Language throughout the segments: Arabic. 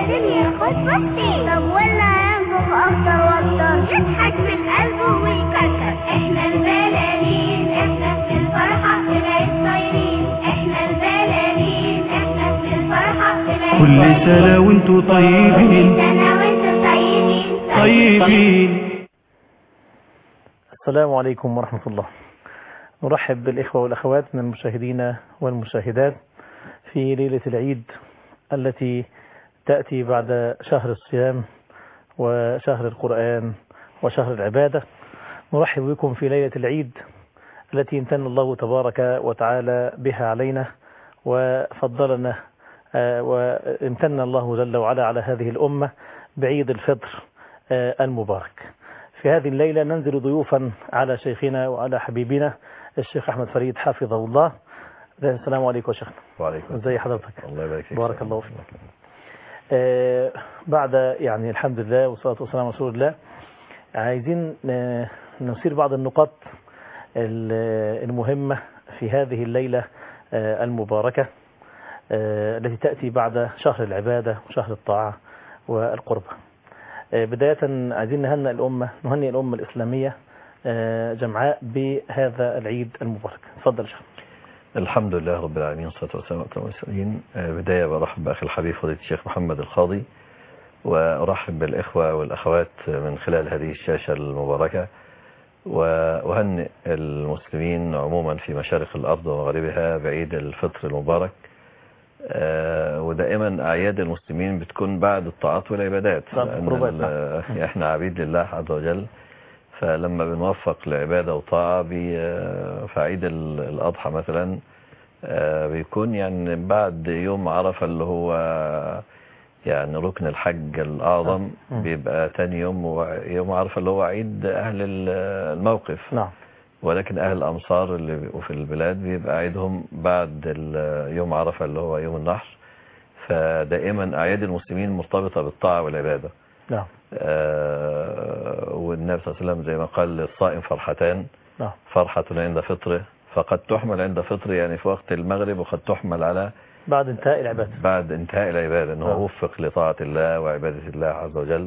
لازم ياخد بطين. طب ولا ينفخ اكتر واكتر يضحك من قلبه ويكسر. احنا البلالين احنا في الفرحة طلعت طايرين. احنا البلالين احنا في الفرحة طلعت كل سنة وانتوا طيبين. كل سنة وانتوا طيبين طيبين. السلام عليكم ورحمة الله. نرحب بالإخوة والأخوات من المشاهدين والمشاهدات في ليلة العيد التي تأتي بعد شهر الصيام وشهر القرآن وشهر العبادة. نرحب بكم في ليلة العيد التي امتن الله تبارك وتعالى بها علينا وفضلنا وامتن الله جل وعلا على هذه الأمة بعيد الفطر المبارك. في هذه الليلة ننزل ضيوفا على شيخنا وعلى حبيبنا الشيخ أحمد فريد حفظه الله. السلام عليكم يا شيخنا. وعليكم ازي حضرتك؟ الله يبارك فيك. بارك الله فيك. بعد يعني الحمد لله والصلاة والسلام على رسول الله، عايزين نثير بعض النقاط المهمة في هذه الليلة المباركة التي تأتي بعد شهر العبادة وشهر الطاعة والقربة. بداية عايزين نهنئ الأمة الإسلامية جمعاء بهذا العيد المبارك. تفضل شيخ. الحمد لله رب العالمين والصلاة والسلام على المرسلين. بداية برحب بأخي الحبيب فضيلة الشيخ محمد القاضي، وأرحب بالإخوة والأخوات من خلال هذه الشاشة المباركة، وأهنئ المسلمين عموما في مشارق الأرض ومغاربها بعيد الفطر المبارك. ودائما أعياد المسلمين بتكون بعد الطاعات والعبادات، لأن احنا عبيد لله عز وجل، فلما بنوفق لعبادة وطاعة في عيد الأضحى مثلا بيكون يعني بعد يوم عرفة اللي هو يعني ركن الحج الأعظم، بيبقى تاني يوم عرفة اللي هو عيد أهل الموقف. نعم. ولكن أهل الأمصار اللي بيبقوا في البلاد بيبقى عيدهم بعد يوم عرفة اللي هو يوم النحر. فدائما أعياد المسلمين مرتبطة بالطاعة والعبادة. نعم. والنبي صلى الله عليه وسلم زي ما قال للصائم فرحتان. نعم. فرحة عند فطره، فقد تحمل عند فطره يعني في وقت المغرب، وقد تحمل على بعد انتهاء العبادة. بعد انتهاء العبادة، أنه وفق لطاعة الله وعبادة الله عز وجل.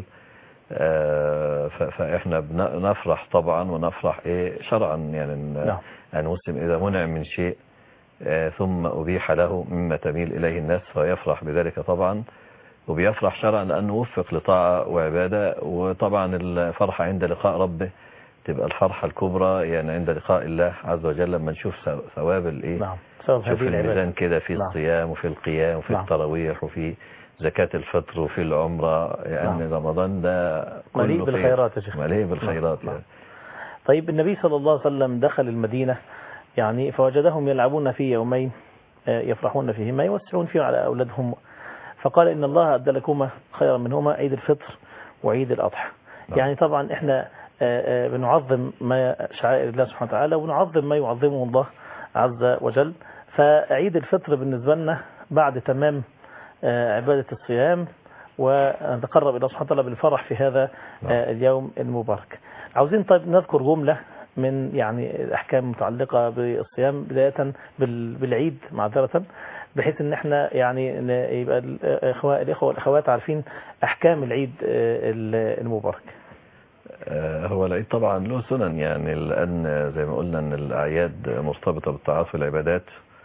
فإحنا نفرح طبعا، ونفرح شرعا يعني أن المسلم إذا منع من شيء ثم أبيح له مما تميل إليه الناس فيفرح بذلك طبعا، وبيفرح شرعا لأنه وفق لطاعة وعبادة. وطبعا الفرحة عند لقاء ربه تبقى الفرحة الكبرى يعني عند لقاء الله عز وجل، لما نشوف ثواب نعم. شوف الميزان كده في الصيام وفي القيام وفي التراويح وفي زكاة الفطر وفي العمرة، يعني رمضان ده مليء بالخيرات يا شيخ. مليء بالخيرات. يعني. طيب النبي صلى الله عليه وسلم دخل المدينة يعني فوجدهم يلعبون في يومين يفرحون فيهما يوسعون فيه على أولادهم، فقال إن الله أدى لكما خيرا منهما عيد الفطر وعيد الأضحى. يعني طبعا احنا بنعظم ما شعائر الله سبحانه وتعالى، ونعظم ما يعظمه الله عز وجل. فعيد الفطر بالنسبة لنا بعد تمام عبادة الصيام، ونتقرب إلى سبحانه وتعالى بالفرح في هذا اليوم المبارك. عاوزين طيب نذكر جملة من يعني الأحكام المتعلقة بالصيام بداية بالعيد معذرة، بحيث ان احنا يعني يبقى الإخوة والأخوات عارفين أحكام العيد المبارك. هو العيد طبعا له سنن، يعني لأن زي ما قلنا ان الأعياد مرتبطة بالطاعات والعبادات،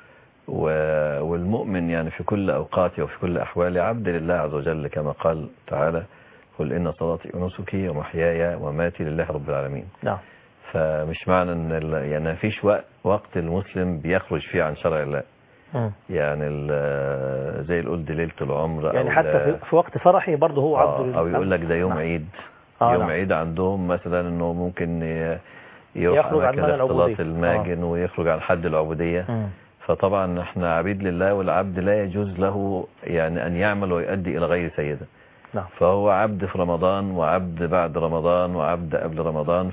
والمؤمن يعني في كل أوقاته وفي كل أحواله عبد لله عز وجل، كما قال تعالى: قل إن صلاتي ونسكي ومحياي ومماتي لله رب العالمين. نعم. فمش معنى ان يعني ما فيش وقت المسلم بيخرج فيه عن شرع الله، يعني زي القول دي ليلة العمر، يعني حتى في وقت فرحي برضه هو عبد لله، او يقول لك ده يوم عيد. يوم عيد عندهم مثلا انه ممكن يخرج عن اختلاط الماجن ويخرج عن حد العبودية. فطبعا احنا عبيد لله، والعبد لا يجوز له يعني ان يعمل ويؤدي الى غير سيده. نعم. فهو عبد في رمضان، وعبد بعد رمضان، وعبد قبل رمضان.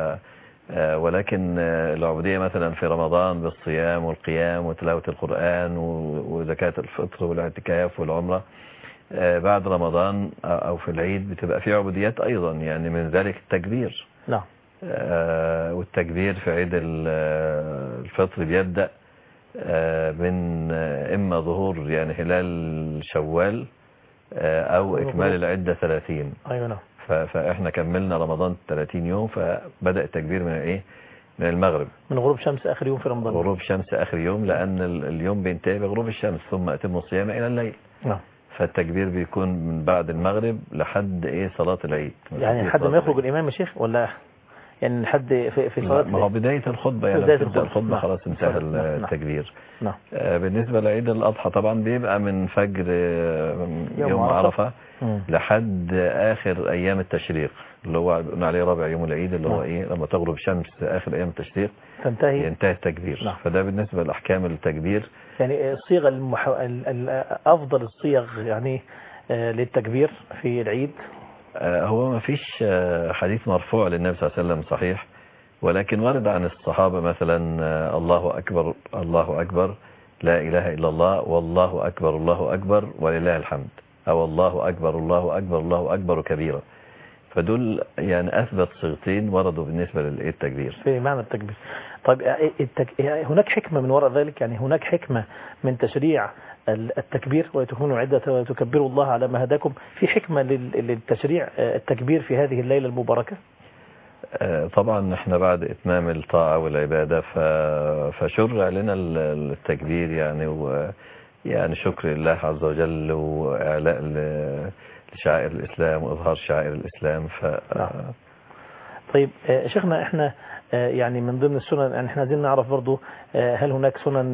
ولكن العبودية مثلا في رمضان بالصيام والقيام وتلاوة القرآن وزكاة الفطر والاعتكاف والعمرة. بعد رمضان أو في العيد بتبقى في عبوديات أيضا، يعني من ذلك التكبير. نعم. والتكبير في عيد الفطر بيبدأ من إما ظهور يعني هلال شوال أو إكمال العدة 30. أيوة نعم. فإحنا كملنا رمضان 30 يوم، فبدأ التكبير من إيه؟ من المغرب، من غروب شمس آخر يوم في رمضان. غروب شمس آخر يوم، لأن اليوم بينتهي بغروب الشمس، ثم أتم الصيام إلى الليل. نعم. فالتكبير بيكون من بعد المغرب لحد إيه؟ صلاة العيد. يعني لحد ما يخرج الإمام يا شيخ، ولا يعني لحد في صلاة؟ ما هو بداية الخطبة، يعني بداية تبدأ الخطبة نعم. خلاص انتهى التكبير. نعم. بالنسبة لعيد الأضحى طبعا بيبقى من فجر يوم عرفة لحد آخر أيام التشريق، اللي هو بنقول عليه رابع يوم العيد، اللي هو إيه؟ لما تغرب شمس آخر أيام التشريق ينتهي التكبير. نعم. فده بالنسبة لأحكام التكبير. يعني الصيغة أفضل الصيغ يعني للتكبير في العيد. هو ما فيش حديث مرفوع للنبي صلى الله عليه وسلم صحيح، ولكن ورد عن الصحابة مثلا الله أكبر الله أكبر لا إله إلا الله والله أكبر الله أكبر ولله الحمد، أو الله أكبر الله أكبر الله أكبر كبيرا. فدول يعني أثبت صيغتين وردوا بالنسبة للتكبير في معنى التكبير. طيب هناك حكمة من وراء ذلك؟ يعني هناك حكمة من تشريع التكبير وتكونوا عدة وتكبروا الله على ما هداكم؟ في حكمة للتشريع التكبير في هذه الليلة المباركة؟ طبعا احنا بعد اتمام الطاعة والعبادة فشرع لنا التكبير يعني شكر لله عز وجل، واعلاء لشعائر الاسلام واظهار شعائر الاسلام. طيب شيخنا، احنا يعني من ضمن السنن، يعني احنا عايزين نعرف برضو هل هناك سنن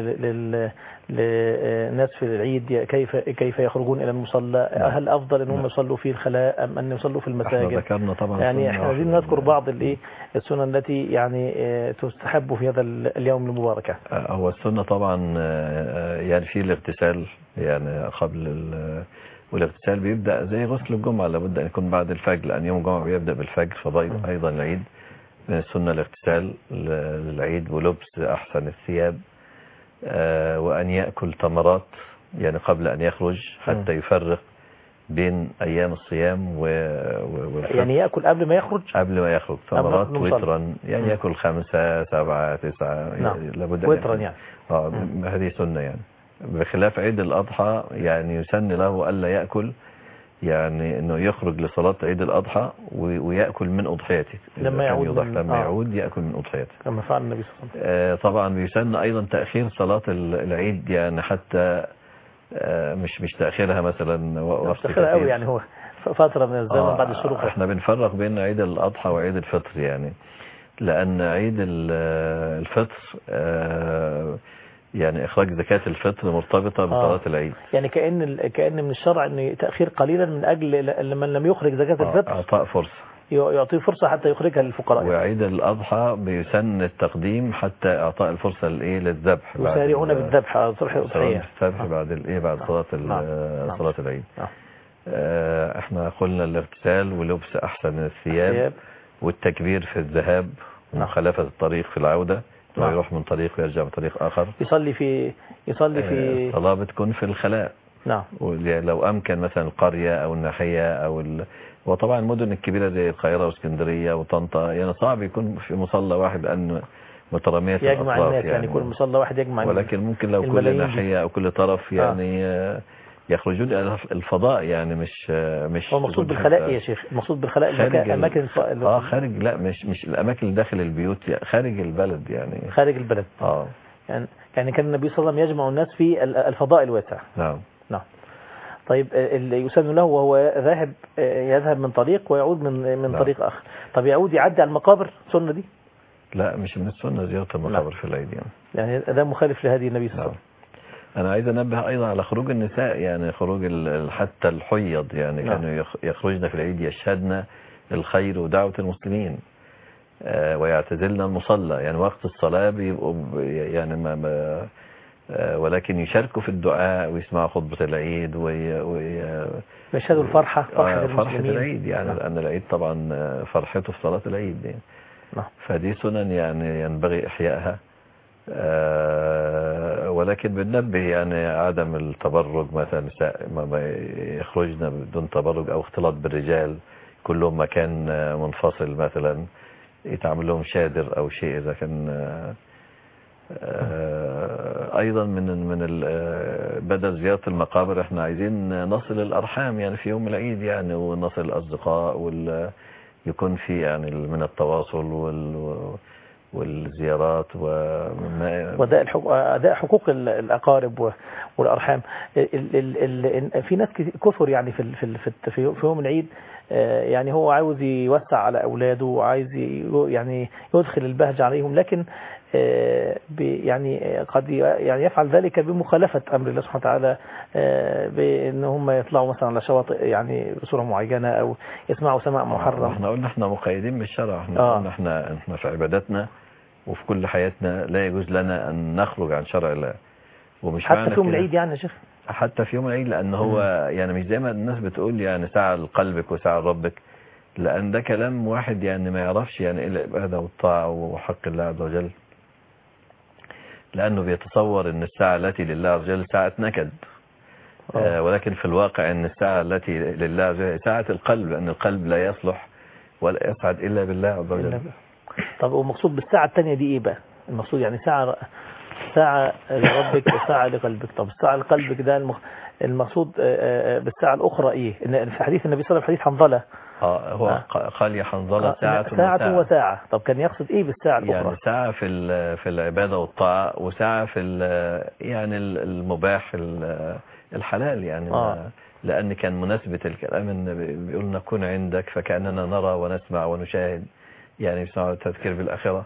للناس في العيد؟ كيف يخرجون الى المصلى؟ هل افضل انهم يصلوا في الخلاء ام ان يصلوا في المساجد؟ ذكرنا طبعا يعني احنا عايزين نذكر بعض السنن التي يعني تستحب في هذا اليوم المبارك. هو السنة طبعا يعني في الاغتسال يعني قبل والاغتسال بيبدأ زي غسل الجمعة، لابد أن يكون بعد الفجر، لأن يوم الجمعة بيبدأ بالفجر، فأيضا العيد من السنة الاغتسال للعيد، ولبس أحسن الثياب، وأن يأكل تمرات يعني قبل أن يخرج حتى يفرق بين أيام الصيام والفطر. يعني يأكل قبل ما يخرج؟ قبل ما يخرج تمرات وترا، يعني يأكل 5 7 9 لابد وترا يعني. هذه سنة يعني. بخلاف عيد الأضحى يعني يسن له ألا يأكل، يعني انه يخرج لصلاة عيد الأضحى ويأكل من أضحيته لما يعود يأكل من أضحيته كما فعل النبي صلى الله عليه وسلم. طبعا بيسن أيضا تأخير صلاة العيد، يعني حتى مش تأخيرها مثلا وقت تأخيرها قوي، يعني هو فترة من الزمن بعد الشروق. احنا بنفرق بين عيد الأضحى وعيد الفطر، يعني لأن عيد الفطر يعني إخراج زكاة الفطر مرتبطة بصلاة العيد، يعني كأن من الشرع أن تأخير قليلا من أجل من لم يخرج زكاة الفطر أعطاء فرصة، يعطيه فرصة حتى يخرجها للفقراء. وعيد الأضحى بيسن التقديم حتى إعطاء الفرصة للذبح، يسارعون بالذبح صبح الأضحية بعد صلاة صلاة العيد. احنا قلنا الاغتسال ولبس أحسن الثياب والتكبير في الذهاب ومخالفة الطريق في العودة، ويروح من طريق ويرجع من طريق آخر. يصلي في الصلاة بتكون في الخلاء. نعم. لو أمكن مثلا القرية أو الناحية وطبعا المدن الكبيرة زي القاهرة واسكندرية وطنطا يعني صعب يكون في مصلى واحد، لأن مترامية يجمع الناس، يعني كل مصلى واحد يجمع، ولكن ممكن لو كل ناحية أو كل طرف يعني يخرجون إلى الفضاء، يعني مش هو المقصود بالخلاء يا شيخ؟ المقصود بالخلاء أماكن خارج، لا مش الأماكن اللي داخل البيوت، خارج البلد، يعني خارج البلد. يعني كان النبي صلى الله عليه وسلم يجمع الناس في الفضاء الواسع. نعم. طيب اللي يسن له وهو يذهب من طريق ويعود من طريق آخر. طب يعود يعدي على المقابر، سنة دي؟ لا مش من السنة زيارة المقابر في العيد يعني ده مخالف لهذه النبي صلى الله عليه وسلم. أنا عايز أنبه أيضا على خروج النساء، يعني خروج حتى الحيض، يعني كانوا يخرجن في العيد يشهدن الخير ودعوة المسلمين ويعتزلن المصلى، يعني وقت الصلاة بيبقوا يعني ولكن يشاركوا في الدعاء ويسمعوا خطبة العيد ويشهدوا الفرحة، فرحة العيد، يعني لأن العيد طبعا فرحته في صلاة العيد يعني. فدي سنن يعني ينبغي إحيائها، ولكن بننبه يعني عدم التبرج، مثلا نساء ما يخرجنا بدون تبرج أو اختلاط بالرجال، كلهم مكان منفصل مثلا يتعمل لهم شادر أو شيء إذا كان ايضا من بدل زيارة المقابر احنا عايزين نصل الارحام يعني في يوم العيد يعني، ونصل الاصدقاء يكون في يعني من التواصل والزيارات وأداء حقوق الأقارب والأرحام. في ناس كثر يعني في يوم العيد، يعني هو عاوز يوسع على أولاده وعايز يعني يدخل البهجة عليهم، لكن يعني قد يعني يفعل ذلك بمخالفة أمر الله سبحانه وتعالى، بأن هم يطلعوا مثلا على شواطئ يعني بصورة معينة أو يسمعوا سماع محرم. احنا قلنا احنا مقيدين بالشرع، احنا في عباداتنا وفي كل حياتنا لا يجوز لنا أن نخرج عن شرع الله. ومش حتى في يوم العيد يعني يا شيخ، حتى في يوم العيد، لأن هو يعني مش زي ما الناس بتقول يعني ساعة لقلبك وساعة لربك، لأن ده كلام واحد يعني ما يعرفش يعني إيه العبادة والطاعة وحق الله عز وجل، لأنه بيتصور أن الساعة التي لله عز وجل ساعة نكد، ولكن في الواقع أن الساعة التي لله عز وجل ساعة القلب، لأن القلب لا يصلح ولا يسعد إلا بالله عز وجل. طب والمقصود بالساعة الثانية دي إيه بقى؟ المقصود يعني ساعة لربك وساعة لقلبك. طب الساعة لقلبك ده المقصود بالساعة الأخرى إيه؟ إن في حديث النبي صلى الله عليه وسلم حديث حنظلة هو قال يا حنظلة ساعة وساعة. طب كان يقصد إيه بالساعة الأخرى؟ يعني ساعة في العبادة والطاعة، وساعة في يعني المباح الحلال يعني لأن كان مناسبة الكلام إن بيقول نكون عندك فكأننا نرى ونسمع ونشاهد، يعني يسمعوا التذكير بالآخرة.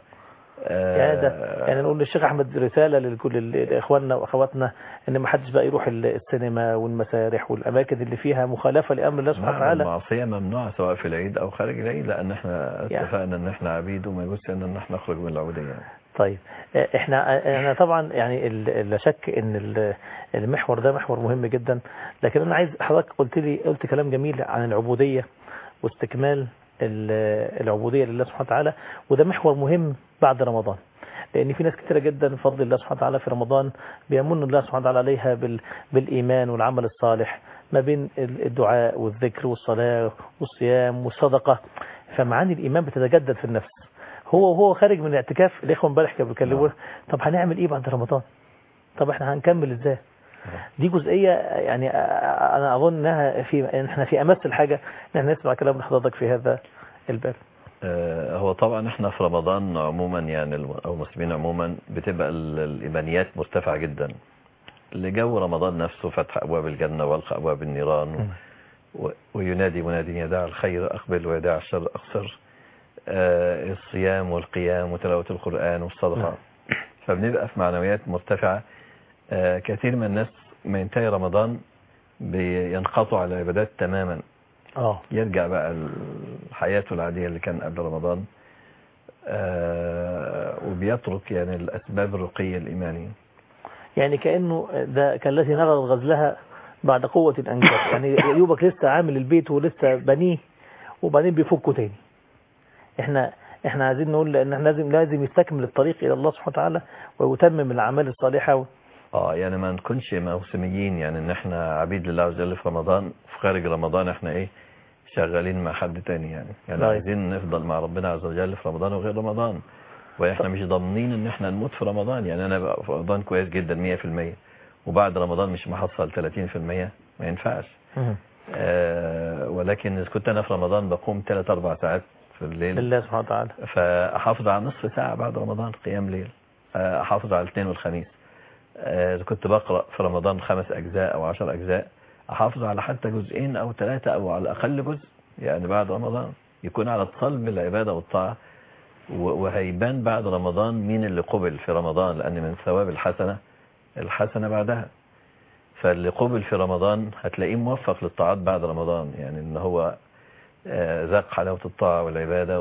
يعني نقول للشيخ أحمد رسالة لكل إخواننا وأخواتنا إن ما حدش بقى يروح السينما والمسارح والأماكن اللي فيها مخالفة لأمر الله سبحانه وتعالى. المعصية ممنوعة سواء في العيد أو خارج العيد، لأن احنا اتفقنا إن احنا عبيد وما يجوز لنا إن احنا نخرج من العبودية. طيب احنا طبعا يعني لا شك إن المحور ده محور مهم جدا، لكن أنا عايز حضرتك قلت كلام جميل عن العبودية واستكمال العبودية لله سبحانه وتعالى، وده محور مهم بعد رمضان، لأن في ناس كثيرة جدا بفضل الله سبحانه وتعالى في رمضان بيمن الله سبحانه وتعالى عليها بالإيمان والعمل الصالح، ما بين الدعاء والذكر والصلاة والصيام والصدقة، فمعاني الإيمان بتتجدد في النفس. هو خارج من الاعتكاف، الإخوة امبارح كانوا بيكلموه طب هنعمل إيه بعد رمضان؟ طب احنا هنكمل إزاي؟ دي جزئية يعني أنا أظن أنها احنا في أمس الحاجة ان احنا نسمع كلام حضرتك في هذا الباب. هو طبعا احنا في رمضان عموما يعني او المسلمين عموما بتبقى الايمانيات مرتفعه جدا لجو رمضان نفسه، فتح ابواب الجنه والغ ابواب النيران وينادي منادي يدع الخير اقبل ويدع الشر اقصر، الصيام والقيام وتلاوه القران والصدقه، فبنبقى في معنويات مرتفعه. كثير من الناس ما ينتهي رمضان بينقطع على العبادات تماما، يرجع بقى حياته العادية اللي كان قبل رمضان، وبيترك يعني الأسباب الرقية الإيمانية، يعني كأنه ده كالتي نرى غزلها بعد قوة أنكر، يعني يوبك لسه عامل البيت ولسه بنيه وبعدين بيفكه تاني. احنا عايزين نقول ان احنا لازم يستكمل الطريق إلى الله سبحانه وتعالى ويتمم الأعمال الصالحة يعني ما نكونش موسميين، يعني ان احنا عبيد لله عز وجل في رمضان، في خارج رمضان احنا ايه شغالين مع حد تاني يعني عايزين نفضل مع ربنا عز وجل في رمضان وغير رمضان، واحنا مش ضامنين ان احنا نموت في رمضان. يعني انا بقى في رمضان كويس جدا 100%، وبعد رمضان مش محصل 30%، ما ينفعش. ولكن إذا كنت انا في رمضان بقوم 3-4 ساعات في الليل لله سبحانه وتعالى، فاحافظ على نصف ساعة بعد رمضان قيام ليل، احافظ على الاثنين والخميس. إذا كنت بقرأ في رمضان 5 أجزاء أو 10 أجزاء، أحافظ على حتى 2 أو 3 أو على الأقل جزء يعني بعد رمضان، يكون على اتصال بالعبادة والطاعة، وهيبان بعد رمضان مين اللي قبل في رمضان، لأن من ثواب الحسنة بعدها. فاللي قبل في رمضان هتلاقيه موفق للطاعات بعد رمضان، يعني إن هو ذاق حلاوة الطاعة والعبادة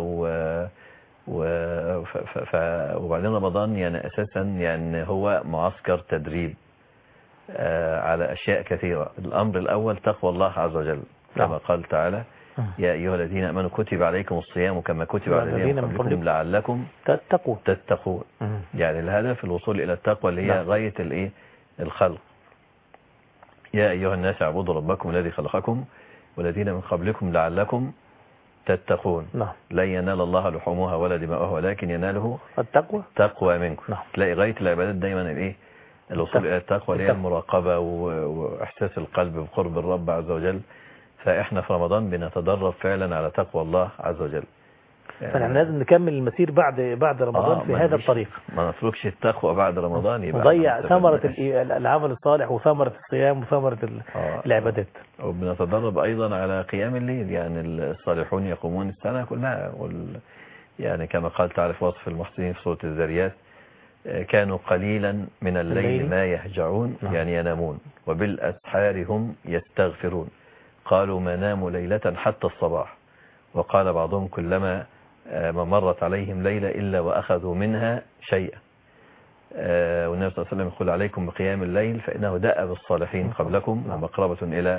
وبعدين رمضان يعني أساسا يعني هو معسكر تدريب على أشياء كثيرة. الأمر الأول تقوى الله عز وجل كما قال تعالى يا أيها الذين آمنوا كتب عليكم الصيام كما كتب على الذين من قبلكم لعلكم تتقون. يعني الهدف الوصول إلى التقوى اللي هي غاية الخلق. يا أيها الناس اعبدوا ربكم الذي خلقكم والذين من قبلكم لعلكم تتقون. لا ينال الله لحومها ولا دماؤها ولكن يناله التقوى منكم. تلاقي غاية العبادات دايما الوصول إلى التقوى هي المراقبة وإحساس القلب بقرب الرب عز وجل. فإحنا في رمضان بنتدرب فعلا على تقوى الله عز وجل. فنحن لازم نكمل المسير بعد رمضان في هذا الطريق، ما نتركش التقوى بعد رمضان، يبقى نضيع ثمرة العمل الصالح وثمرة الصيام وثمرة العبادات. وبنتدرب أيضا على قيام الليل، يعني الصالحون يقومون السنة كلها يعني كما قال تعالى في وصف المحسنين في سورة الذاريات: كانوا قليلا من الليل ما يهجعون، يعني ينامون، وبالأسحار هم يستغفرون، قالوا ما ناموا ليلة حتى الصباح، وقال بعضهم كلما ما مرت عليهم ليلة إلا وأخذوا منها شيئا. والنبي صلى الله عليه وسلم يقول: عليكم بقيام الليل فإنه دأب الصالحين قبلكم ومقربة إلى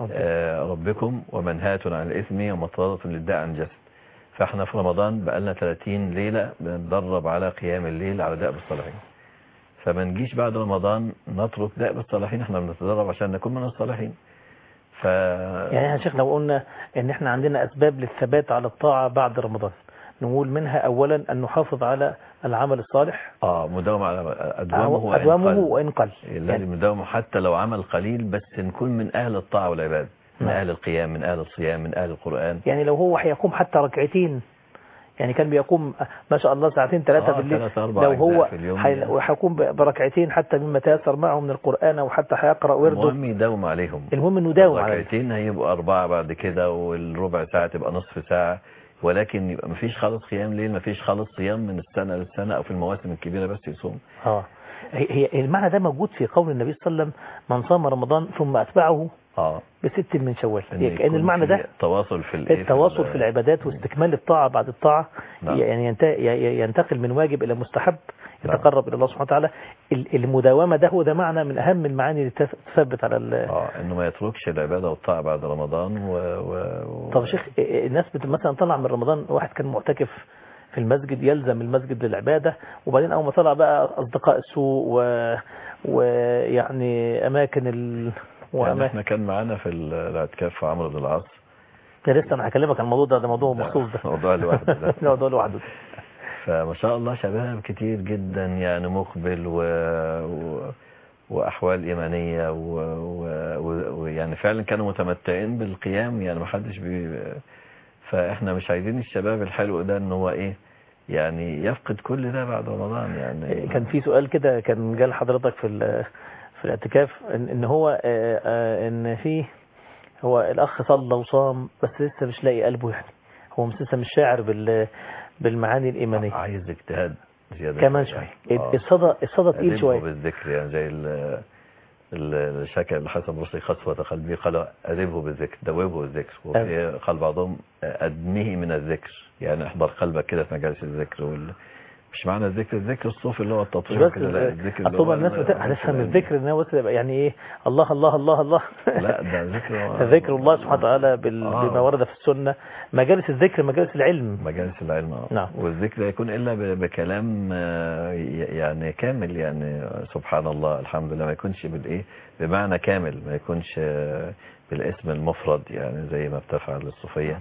ربكم ومنهاة عن الإثم ومطردة للداء عن الجسد. فاحنا في رمضان بقالنا 30 ليلة بندرب على قيام الليل على دأب الصالحين، فما نجيش بعد رمضان نترك دأب الصالحين. احنا بنتدرب عشان نكون من الصالحين. يعني يا شيخ لو قلنا ان احنا عندنا اسباب للثبات على الطاعة بعد رمضان، نقول منها اولا ان نحافظ على العمل الصالح، مداومة على أدوامه وإن قل، لازم نداومه حتى لو عمل قليل، بس نكون من أهل الطاعة والعباد، من أهل القيام، من أهل الصيام، من أهل القرآن. يعني لو هو هيقوم حتى ركعتين، يعني كان بيقوم ما شاء الله ساعتين 3 بالليل، لو هو هيقوم بركعتين حتى مما تيسر معه من القرآن أو حتى هيقرأ ورده، المهم يداوم عليهم. المهم انه يداوم عليهم. ركعتين هيبقوا 4 بعد كده، والربع ساعة تبقى نصف ساعة، ولكن يبقى مفيش خالص قيام ليل، مفيش خالص صيام من السنة للسنة أو في المواسم الكبيرة بس يصوم. هي المعنى ده موجود في قول النبي صلى الله عليه وسلم: من صام رمضان ثم أتبعه ب6 من شوال. كأن المعنى ده التواصل في العبادات واستكمال الطاعة بعد الطاعة. يعني ينتقل من واجب إلى مستحب، يتقرب إلى الله سبحانه وتعالى. المداومة ده هو ده معنى من أهم المعاني اللي تثبت على إنه ما يتركش العبادة والطاعة بعد رمضان. طب شيخ، الناس مثلا طلع من رمضان، واحد كان معتكف في المسجد، يلزم المسجد للعبادة، وبعدين أول ما طلع بقى أصدقاء السوء ويعني أماكن يعني احنا كان معانا في الاعتكاف في عمرو بن العاص. لسه انا هكلمك عن الموضوع ده موضوع مخصوص، ده موضوع لوحده ده موضوع لوحده. فما شاء الله شباب كتير جدا يعني مقبل واحوال ايمانيه ويعني فعلا كانوا متمتعين بالقيام، يعني ما حدش فاحنا مش عايزين الشباب الحلو ده ان هو يعني يفقد كل ده بعد رمضان. يعني كان في سؤال كده كان جال حضرتك في الاعتكاف، ان هو ان فيه هو الاخ صلى وصام بس لسه مش لاقي قلبه، يعني هو لسه مش شاعر بالمعاني الايمانيه، عايز اجتهاد زياده كمان شويه. الصدى تقيل شويه بالذكر، يعني زي الشكل الحسن البصري: قسوة قلبي، قال أذبه بالذكر، دوبه بالذكر. وفي قال بعضهم: أدنه من الذكر، يعني احضر قلبك كده في مجالس الذكر. مش معنى الذكر الصوفي اللي هو التطوير كده، لا، الذكر اللي هو الناس هتفهم الذكر ان هو يعني ايه، الله الله الله الله. لا، ده ذكر الله سبحانه وتعالى بما ورد في السنة. مجالس الذكر مجالس العلم، نعم. والذكر يكون الا بكلام يعني كامل، يعني سبحان الله الحمد لله، ما يكونش بمعنى كامل، ما يكونش بالاسم المفرد، يعني زي ما بتفعل الصوفية.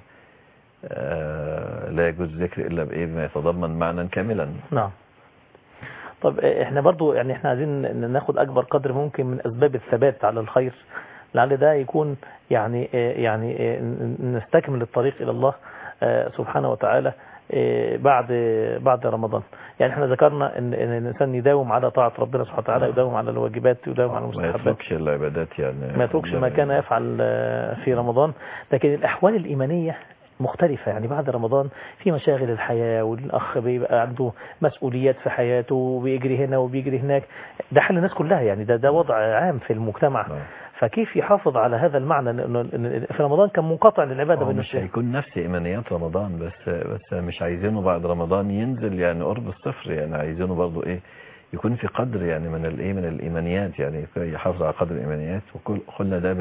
لا يجوز ذكر إلا بما يتضمن معنى كاملا. نعم. طب احنا برضو يعني احنا عايزين ناخد أكبر قدر ممكن من أسباب الثبات على الخير، لعل ده يكون يعني نستكمل الطريق إلى الله سبحانه وتعالى بعد رمضان. يعني احنا ذكرنا ان الانسان يداوم على طاعة ربنا سبحانه وتعالى، يداوم على الواجبات، يداوم على المستحبات، ما يتركش العبادات، يعني ما يتركش ما كان يفعل في رمضان. لكن الأحوال الإيمانية مختلفة، يعني بعد رمضان في مشاغل الحياة، والأخ بيبقى عنده مسؤوليات في حياته، وبيجري هنا وبيجري هناك. ده حل الناس كلها، يعني ده وضع عام في المجتمع. فكيف يحافظ على هذا المعنى ان في رمضان كان منقطع للعبادة بالنسبة مش هيكون نفس إيمانيات رمضان، بس مش عايزينه بعد رمضان ينزل يعني قرب الصفر، يعني عايزينه برضو يكون في قدر يعني من الإيمانيات، يعني يحافظ على قدر الإيمانيات. وقلنا ده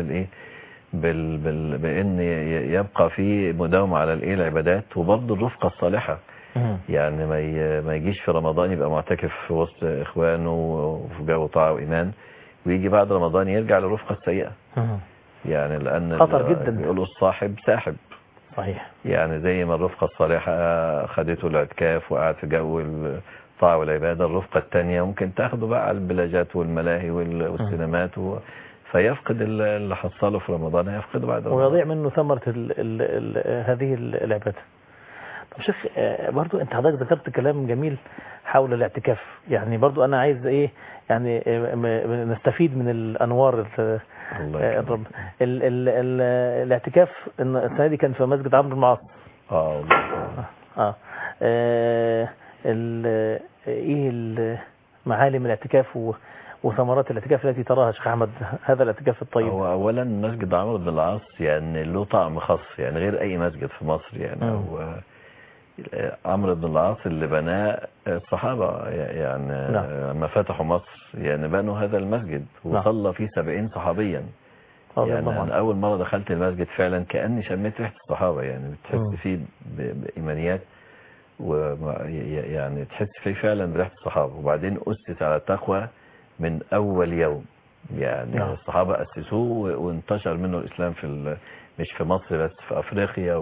بأن يبقى في مداومة على العبادات، وبرضه الرفقة الصالحة. يعني ما يجيش في رمضان يبقى معتكف في وسط إخوانه وفي جو طاعة وإيمان، ويجي بعد رمضان يرجع للرفقة السيئة. يعني لأن خطر جدا، بيقولوا الصاحب ساحب. صحيح. يعني زي ما الرفقة الصالحة خدته الاعتكاف وقعد في جو الطاعة والعبادة. الرفقة الثانية ممكن تاخده بقى على البلاجات والملاهي والسينمات فيفقد اللي حصله في رمضان يفقده بعد رمضان ويضيع منه ثمرة هذه العبادة. طب شيخ برضو انت حضرتك ذكرت كلام جميل حول الاعتكاف، يعني برضو انا عايز ايه يعني نستفيد من الانوار الرب. الاعتكاف السنة دي كان في مسجد عمرو بن العاص. ايه معالم الاعتكاف وثمرات الاعتكاف التي تراها شيخ احمد هذا الاعتكاف الطيب؟ هو اولا مسجد عمرو بن العاص يعني له طعم خاص يعني غير اي مسجد في مصر يعني. هو عمرو بن العاص اللي بناه الصحابة يعني لما فتحوا مصر يعني بنوا هذا المسجد وصلى فيه 70 صحابيا يعني. أنا أول مرة دخلت المسجد فعلا كأني شميت ريحة الصحابة يعني بتحس فيه بإيمانيات ويعني تحس فيه فعلا بريحة الصحابة. وبعدين أسس على التقوى من أول يوم يعني الصحابة أسسوه وانتشر منه الإسلام مش في مصر بس في أفريقيا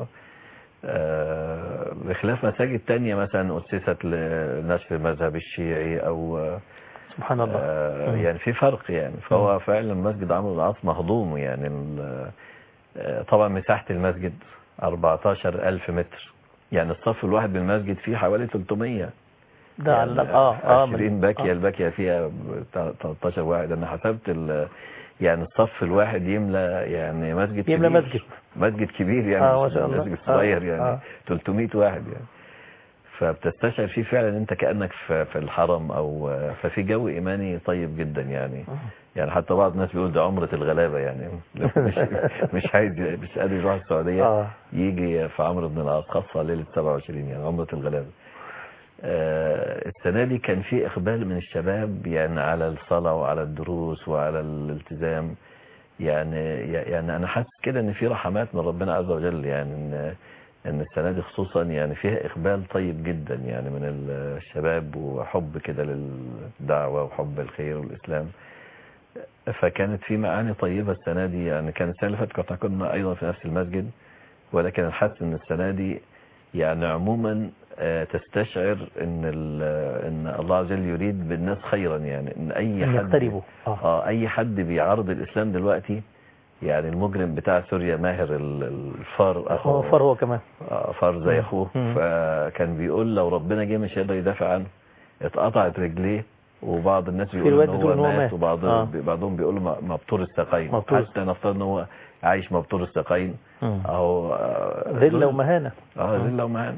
بخلاف مساجد تانية مثلا أسست لنشر المذهب الشيعي أو سبحان الله يعني في فرق يعني. فهو فعلا مسجد عمرو بن العاص مهضوم يعني. طبعا مساحة المسجد 14,000 متر يعني الصف الواحد بالمسجد فيه حوالي 300 ده يعني 20 باكية الباكية فيها 13 واحد. أنا حسبت يعني الصف الواحد يملى يعني مسجد كبير مسجد كبير يعني ما شاء الله. مسجد صغير يعني 300 واحد يعني. فبتستشعر فيه فعلا انت كأنك في الحرم او ففي جو ايماني طيب جدا يعني. يعني حتى بعض الناس بيقول ده عمرة الغلابة يعني مش قادر يروح السعودية يجي في عمرو بن العاص خاصة ليلة 27 يعني عمرة الغلابة. السنة دي كان في إقبال من الشباب يعني على الصلاة وعلى الدروس وعلى الالتزام يعني أنا حاسس كده إن في رحمات من ربنا عز وجل يعني إن السنة دي خصوصا يعني فيها إقبال طيب جدا يعني من الشباب وحب كده للدعوة وحب الخير والإسلام. فكانت في معاني طيبة السنة دي يعني. كانت السنة اللي فاتت كنا أيضا في نفس المسجد ولكن حاسس إن السنة دي يعني عموما تستشعر ان الله عز وجل يريد بالناس خيرا يعني. ان اي حد اي حد بيعارض الاسلام دلوقتي يعني المجرم بتاع سوريا ماهر الفار اخوه فار هو كمان فار زي اخوه فكان بيقول لو ربنا جه مش هيقدر يدافع عنه. اتقطعت رجليه وبعض الناس بيقولوا ان هو مات وبعضهم بيقولوا مبتور الساقين حتى نفترض ان هو عايش مبتور الساقين اهو ذله ومهانه ذله ومهانه.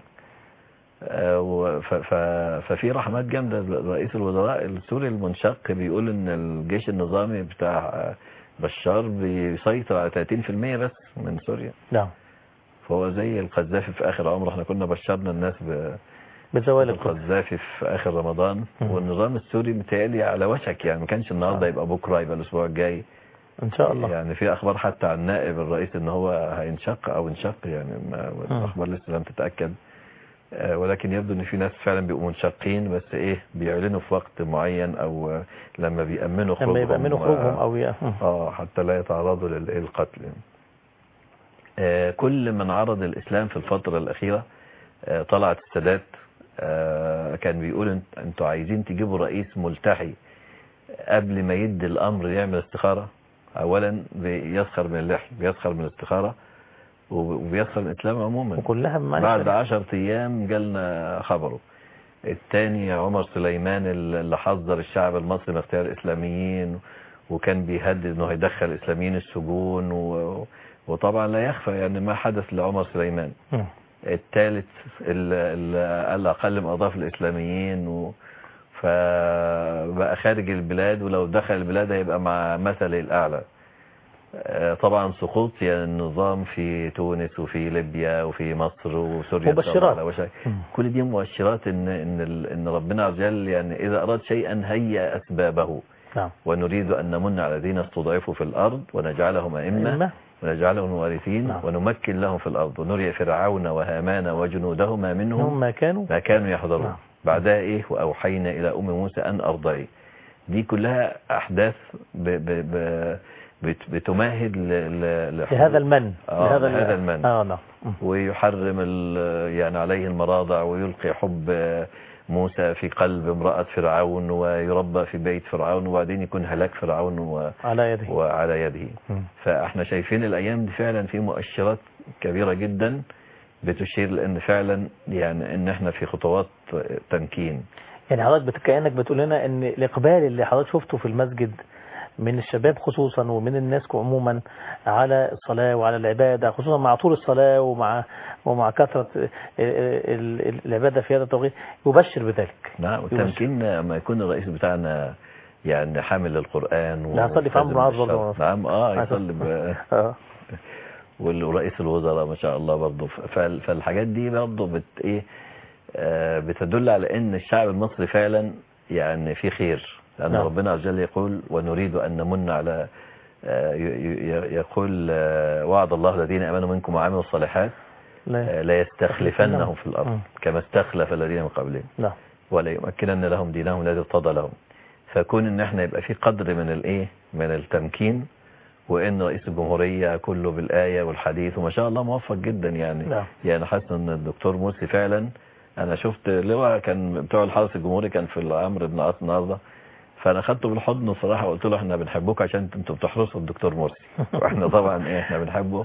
ففي رحمات جامده. رئيس الوزراء السوري المنشق بيقول ان الجيش النظامي بتاع بشار بيسيطر على 30% بس من سوريا. نعم. فهو زي القذافي في اخر عمره. احنا كنا بشرنا الناس بزوال القذافي في اخر رمضان والنظام السوري متهيألي على وشك يعني ما كانش النهارده يبقى بكره يبقى الاسبوع الجاي ان شاء الله. يعني في اخبار حتى عن نائب الرئيس ان هو هينشق او انشق يعني الاخبار لسه لم تتاكد ولكن يبدو ان في ناس فعلا بيبقوا منشقين بس ايه بيعلنوا في وقت معين او لما بيأمنوا خروجهم او حتى لا يتعرضوا للقتل. كل من عرض الاسلام في الفترة الاخيرة طلعت السادات كان بيقول انتوا عايزين تجيبوا رئيس ملتحي قبل ما يدي الامر يعمل استخارة. اولا بيسخر من اللحية بيسخر من الاستخارة وبيسخر من الإسلام عموما وكلها بعد 10 أيام جالنا خبره. الثاني عمر سليمان اللي حذر الشعب المصري من اختيار الإسلاميين وكان بيهدد انه هيدخل الإسلاميين السجون وطبعا لا يخفى يعني ما حدث لعمر سليمان. الثالث اللي قال أقل من أضاف الإسلاميين فبقى خارج البلاد ولو دخل البلاد هيبقى مع مثل الأعلى. طبعا سقوط يعني النظام في تونس وفي ليبيا وفي مصر وسوريا مبشرات. كل دي مؤشرات ان ربنا عز وجل يعني اذا اراد شيئا هيأ اسبابه. نعم. ونريد ان نمن على الذين استضعفوا في الارض ونجعلهم ائمه ونجعلهم وارثين. نعم. ونمكن لهم في الارض ونري فرعون وهامان وجنودهما منهم ما كانوا يحذرون. نعم. بعدها ايه واوحينا الى ام موسى ان ارضعي. دي كلها احداث بتمهد لهذا المن هذا المن نعم. ويحرم يعني عليه المراضع ويلقي حب موسى في قلب امرأة فرعون ويربى في بيت فرعون وبعدين يكون هلاك فرعون وعلى يده. فاحنا شايفين الأيام دي فعلا في مؤشرات كبيرة جدا بتشير لأن فعلا يعني ان احنا في خطوات تمكين. يعني حضرتك كأنك بتقول لنا ان الإقبال اللي حضرتك شفته في المسجد من الشباب خصوصا ومن الناس عموما على الصلاة وعلى العبادة، خصوصا مع طول الصلاة ومع كثرة العبادة في هذا التوقيت، يبشر بذلك. نعم، والتمكين لما يكون الرئيس بتاعنا يعني حامل القرآن هيصلي في عمرو عز الله. نعم هيصلي ورئيس الوزراء ما شاء الله برضه. فالحاجات دي برضه بتدل على ان الشعب المصري فعلا يعني في خير، لأن ربنا عز وجل يقول ونريد أن نمن على يقول وعد الله الذين آمنوا منكم وعملوا الصالحات لا يستخلفنهم في الأرض كما استخلف الذين من قبلهم ولا يمكنن لهم دينهم الذي ارتضى لهم. فكون ان احنا يبقى في قدر من التمكين، وان رئيس الجمهورية كله بالآية والحديث وما شاء الله موفق جدا يعني حاسس ان الدكتور مرسي فعلا، انا شفت لواء كان بتوع الحرس الجمهوري كان في العمر بن عاص النهارده، فانا خدته بالحضن الصراحه وقلت له احنا بنحبوك عشان انتوا بتحرسوا الدكتور مرسي واحنا طبعا احنا بنحبه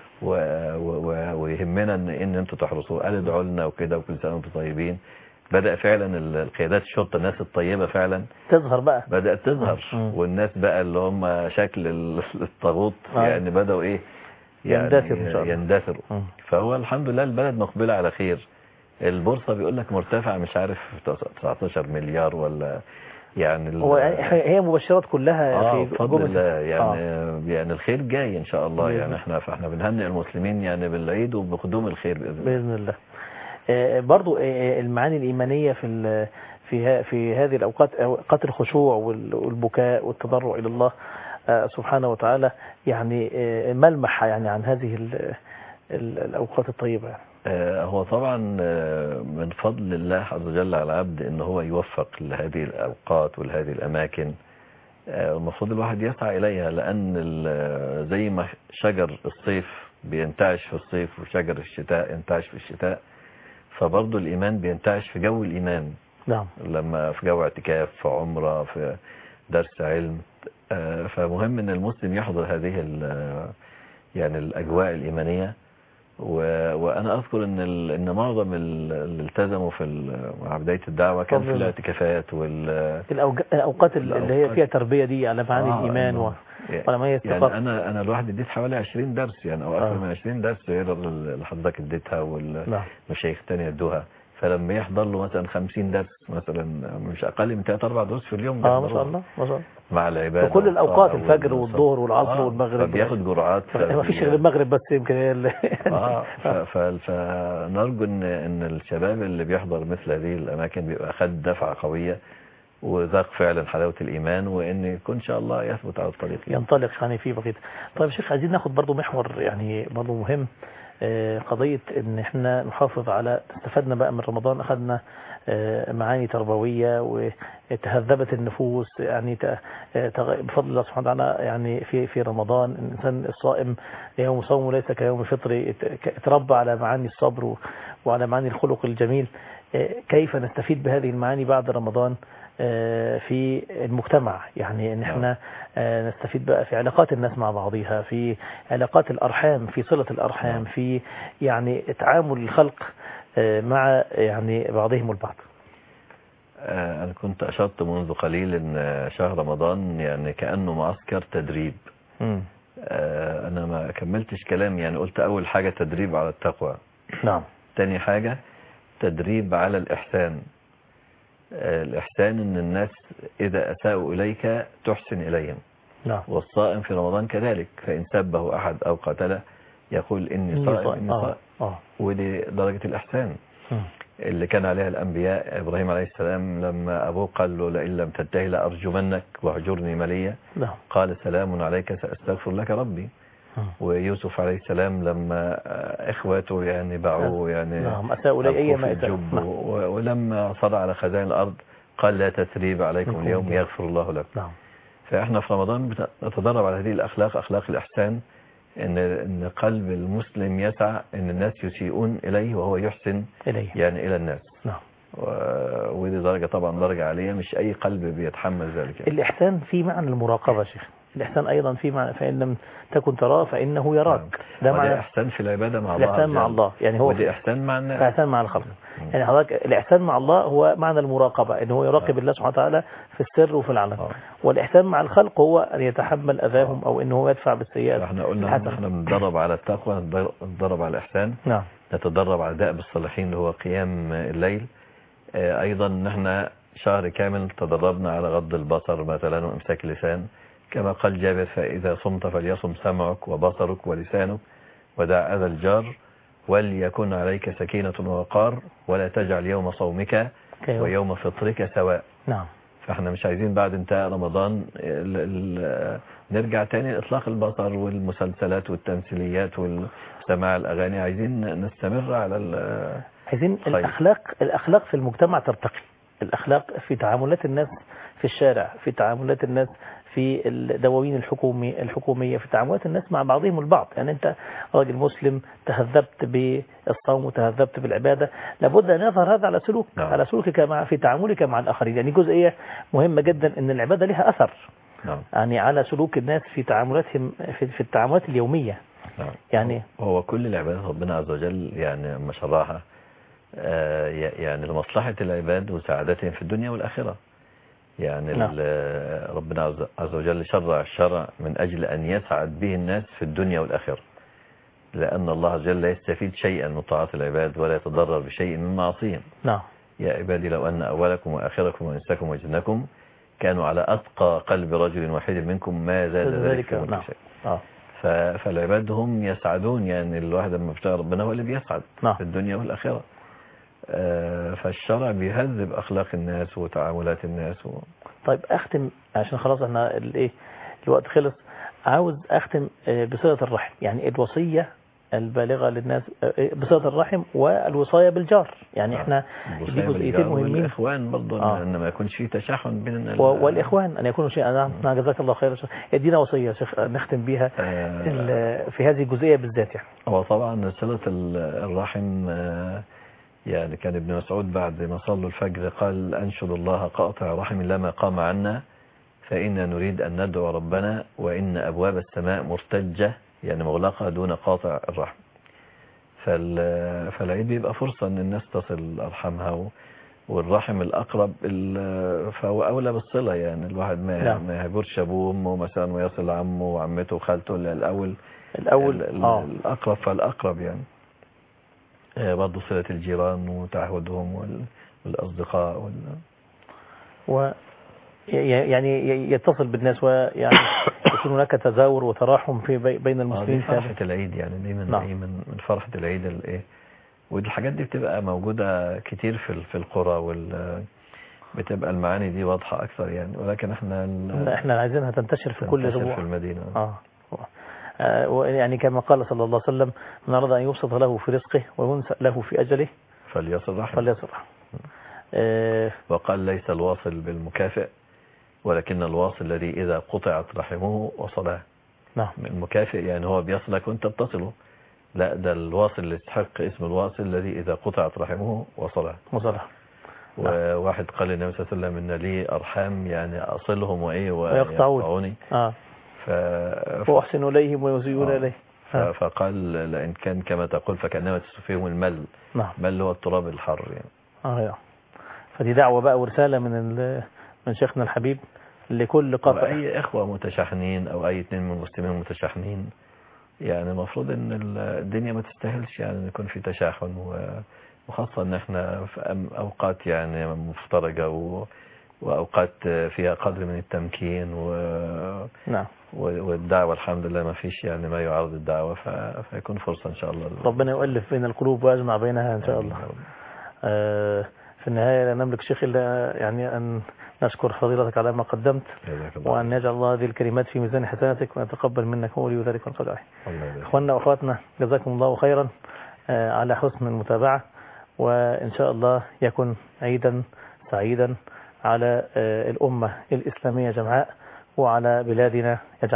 ويهمنا ان انتوا تحرسوه. قال ادعوا لنا وكده وكل سنه وانتم طيبين. بدأ فعلا القيادات الشرطه الناس الطيبه فعلا تظهر بقى، بدأت تظهر والناس بقى اللي هم شكل الطاغوت يعني بدأوا يعني يندثروا. فهو الحمد لله البلد مقبله على خير. البورصه بيقول لك مرتفع مش عارف 19 مليار ولا يعني هي مبشرات كلها في بفضل الله يعني الخير جاي ان شاء الله يعني فاحنا بنهنئ المسلمين يعني بالعيد وبقدوم الخير باذن الله. برضو المعاني الإيمانية في هذه الأوقات، أوقات الخشوع والبكاء والتضرع إلى الله سبحانه وتعالى، يعني ملمح يعني عن هذه الأوقات الطيبة. هو طبعا من فضل الله عز وجل على العبد ان هو يوفق لهذه الأوقات ولهذه الأماكن. المفروض الواحد يسعى إليها، لأن زي ما شجر الصيف بينتعش في الصيف وشجر الشتاء ينتعش في الشتاء، فبرضه الإيمان بينتعش في جو الإيمان. نعم. لما في جو اعتكاف، في عمرة، في درس علم. فمهم ان المسلم يحضر هذه يعني الأجواء الإيمانية. وأنا أذكر ان معظم اللي التزموا مع بداية الدعوة كان في الاعتكافات الأوقات اللي هي فيها تربية دي على معاني الإيمان يعني أنا الواحد اديت حوالي 20 درس يعني أو أكثر من 20 درس غير اللي حضرتك اديتها والمشايخ الثانيه ادوها. فلما يحضر له مثلا 50 درس مثلا مش أقل من 3-4 دروس في اليوم ما شاء الله مع العبادة وكل الأوقات الفجر والظهر والعصر والمغرب فبياخد جرعات ما فيش غير المغرب بس يمكن فنرجو ان الشباب اللي بيحضر مثل هذه الأماكن بيبقى خد دفعة قوية وذاق فعلا حلاوة الإيمان، وإن يكون إن شاء الله يثبت على الطريق ينطلق يعني فيه بقيت. طيب شيخ، عايزين ناخد برضو محور يعني برضو مهم، قضية ان احنا نحافظ على استفدنا بقى من رمضان، اخذنا معاني تربوية وتهذبت النفوس يعني بفضل الله سبحانه وتعالى. يعني في رمضان الانسان الصائم يوم صومه ليس كيوم فطره، اتربى على معاني الصبر وعلى معاني الخلق الجميل. كيف نستفيد بهذه المعاني بعد رمضان في المجتمع؟ يعني ان احنا نستفيد بقى في علاقات الناس مع بعضها، في علاقات الأرحام، في صلة الأرحام، في يعني تعامل الخلق مع يعني بعضهم البعض. أنا كنت أشرت منذ قليل أن شهر رمضان يعني كأنه معسكر تدريب. أنا ما كملتش كلام، يعني قلت أول حاجة تدريب على التقوى. نعم. تاني حاجة تدريب على الإحسان. الإحسان أن الناس إذا أساءوا إليك تحسن إليهم. نعم. والصائم في رمضان كذلك، فإن سبه أحد أو قتله يقول إني صائم. ودي درجة الإحسان اللي كان عليها الأنبياء. إبراهيم عليه السلام لما أبوه قال له لئن لم تنتهي لأرجمنك واهجرني مليا، قال سلام عليك سأستغفر لك ربي. ويوسف عليه السلام لما إخواته يعني باعوه يعني أساءوا لي أي ما أساءوا، ولما صار على خزائن الأرض قال لا تثريب عليكم اليوم يغفر الله لكم. فإحنا في رمضان بنتدرب على هذه الأخلاق، أخلاق الإحسان، إن قلب المسلم يسعى إن الناس يسيئون إليه وهو يحسن إليه يعني إلى الناس. ودي درجة طبعا درجة عالية، مش أي قلب بيتحمل ذلك يعني. الإحسان في معنى المراقبة يا شيخ، الإحسان أيضا في معنى فإن لم تكن تراه فإنه يراك. ده معنى إحسان في العبادة مع الله، الإحسان مع الله يعني هو ودي إحسان مع الناس، إحسان مع الخلق. يعني حضرتك الإحسان مع الله هو معنى المراقبة، إنه هو يراقب الله سبحانه وتعالى في السر وفي العلن. والإحسان مع الخلق هو أن يتحمل أذاهم أو إنه يدفع بالسيئات. احنا قلنا إن احنا بنتدرب على التقوى، نتدرب على الإحسان، نعم، نتدرب على دأب الصالحين اللي هو قيام الليل. أيضا نحن شهر كامل تدربنا على غض البصر مثلا وإمساك اللسان، كما قال جابر: فإذا صمت فليصم سمعك وبصرك ولسانك ودع أذى الجار وليكن عليك سكينة ووقار ولا تجعل يوم صومك ويوم فطرك سواء. نعم. فاحنا مش عايزين بعد انتهاء رمضان نرجع تاني لإطلاق البصر والمسلسلات والتمثيليات والسماع الأغاني. عايزين نستمر على عايزين الأخلاق في المجتمع ترتقي، الأخلاق في تعاملات الناس في الشارع، في تعاملات الناس في الدواوين الحكومية، في تعاملات الناس مع بعضهم البعض. يعني أنت راجل مسلم تهذبت بالصوم وتهذبت بالعبادة، لابد أن يظهر هذا على سلوك، على سلوكك في تعاملك مع الآخرين. يعني جزئية مهمة جدا أن العبادة لها أثر يعني على سلوك الناس في تعاملاتهم في التعاملات اليومية. يعني هو كل العبادات ربنا عز وجل يعني ما شرعها يعني لمصلحة العباد وسعادتهم في الدنيا والآخرة. يعني ربنا عز وجل شرع الشرع من أجل أن يسعد به الناس في الدنيا والآخرة، لأن الله عز وجل لا يستفيد شيئا من طاعات العباد ولا يتضرر بشيء من معصيهم. يا عبادي لو أن أولكم وآخركم وإنساكم وجنكم كانوا على أتقى قلب رجل واحد منكم ما زاد ذلك في ملك شيء. فالعباد هم يسعدون، يعني الواحد لما بيشتغل ربنا هو اللي بيسعد في الدنيا والآخرة. فالشرع بيهذب أخلاق الناس وتعاملات الناس طيب أختم عشان خلاص احنا الوقت خلص. عاوز أختم بصلة الرحم، يعني الوصية البالغة للناس بصلة الرحم والوصاية بالجار. يعني احنا دي جزئيتين مهمين. والإخوان برضه أن ما يكونش فيه تشاحن بين والإخوان أن يكونوا شيئا. نعم جزاك الله خير. ادينا وصية يا شيخ نختم بيها في هذه الجزئية بالذات. يعني هو طبعا صلة الرحم يعني كان ابن مسعود بعد ما صلوا الفجر قال: أنشد الله قاطع رحم لما قام عنا فإنا نريد أن ندعو ربنا وإن أبواب السماء مرتجة، يعني مغلقة دون قاطع الرحم. فالعيد بيبقى فرصة أن الناس تصل أرحمها، والرحم الأقرب فهو أولى بالصلة. يعني الواحد ما يهجرش أبوه وأمه مثلا ويصل عمه وعمته وخالته الأول الأقرب فالأقرب. يعني برضه صلة الجيران وتعهدهم والأصدقاء يعني يتصل بالناس، ويعني يكون هناك تزاور وتراحم في بين المسلمين. فرحة العيد يعني دايما من فرحة العيد والحاجات دي بتبقى موجودة كتير في القرى بتبقى المعاني دي واضحة أكثر يعني، ولكن احنا عايزينها تنتشر في كل ربوع في المدينة. يعني كما قال صلى الله عليه وسلم: من أراد أن يبسط له في رزقه وينسأ له في أجله فليصل رحمه. وقال: ليس الواصل بالمكافئ ولكن الواصل الذي إذا قطعت رحمه وصله. المكافئ يعني هو بيصلك وانت بتصله، لا ده الواصل اللي يستحق اسم الواصل الذي إذا قطعت رحمه وصله. وواحد قال للنبي صلى الله عليه وسلم: إن لي أرحام يعني أصلهم ويقطعوني وأحسن إليهم ويزيون إليه. فقال: لأن كان كما تقول فكأنما تسفيهم المل. مل هو التراب الحر يعني. فدي دعوة بقى ورسالة من شيخنا الحبيب لكل قطع. أي إخوة متشاحنين أو أي اثنين من المسلمين متشاحنين، يعني المفروض ان الدنيا ما تستاهلش يعني ان يكون في تشاحن، وخاصة ان احنا في اوقات يعني مفترجة واوقات فيها قدر من التمكين والدعوة الحمد لله ما فيش يعني ما يعارض الدعوة، فيكون فرصة ان شاء الله. ربنا يؤلف بين القلوب ويجمع بينها ان شاء الله. في النهاية لا نملك شيخ إلا يعني أن نشكر فضيلتك على ما قدمت، وأن يجعل الله هذه الكلمات في ميزان حسناتك ويتقبل منك هو ولي ذلك والقدر. إخواننا وأخواتنا جزاكم الله خيرا على حسن المتابعة، وإن شاء الله يكون عيدا سعيدا على الأمة الإسلامية جمعاء وعلى بلادنا،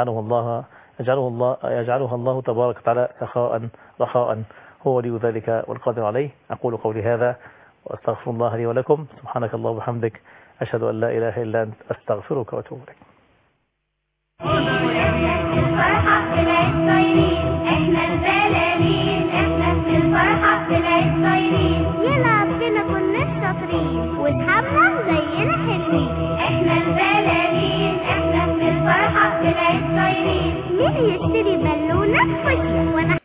يجعلها الله تبارك وتعالى سخاء رخاء هو ولي ذلك والقادر عليه. أقول قولي هذا وأستغفر الله لي ولكم. سبحانك الله وبحمدك، أشهد أن لا إله إلا أنت، أستغفرك وأتوب إليك. الفرحة طلعت طايرين، احنا البلالين، احنا في الفرحة طلعت طايرين، يلعب فينا كنا الشاطرين، واصحابنا زينا حلوين، احنا البلالين، احنا في الفرحة طلعت طايرين، مين يشتري بالونة فشية وانا